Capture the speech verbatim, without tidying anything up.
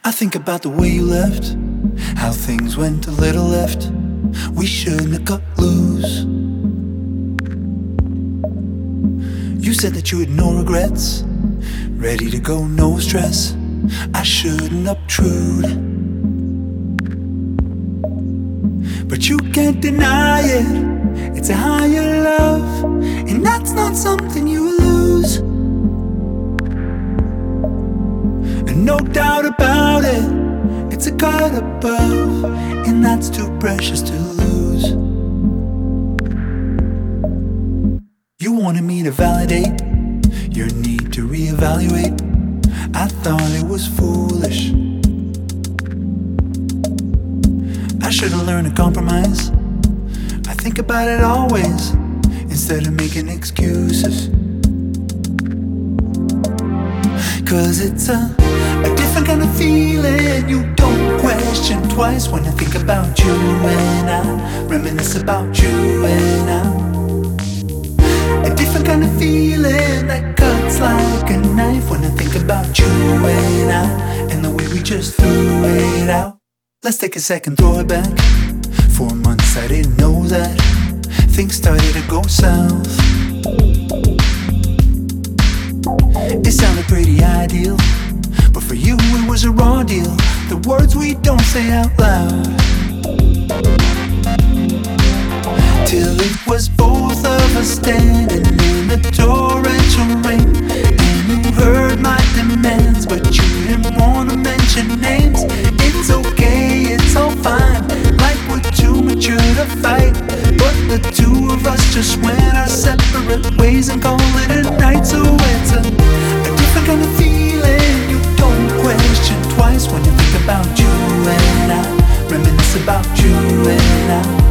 I think about the way you left, how things went a little left. We shouldn't have cut loose. You said that you had no regrets, ready to go, no stress. I shouldn't obtrude, but you can't deny it. It's a higher love, and that's not something you lose. And no doubt about it, it's a cut above, and that's too precious to lose. You wanted me to validate your need to reevaluate. I thought it was foolish. I should've learned to compromise. I think about it always, instead of making excuses. Cause it's a, a different kind of feeling. You don't question twice when I think about you, and I reminisce about you, and I. A different kind of feeling that cuts like a knife when I think about you and I, and the way we just threw it out. Let's take a second, throw it back. Four months I didn't know that things started to go south. It sounded pretty ideal, but for you it was a raw deal. The words we don't say out loud, till it was both of us standing in the torrential rain. And you heard my demands, but you didn't wanna mention names. It's okay, it's all fine, like we're too mature to fight. But the two of us just went our separate ways and call it a night. So it's a, a different kind of feeling. You don't question twice when you think about you and I, reminisce about you and I.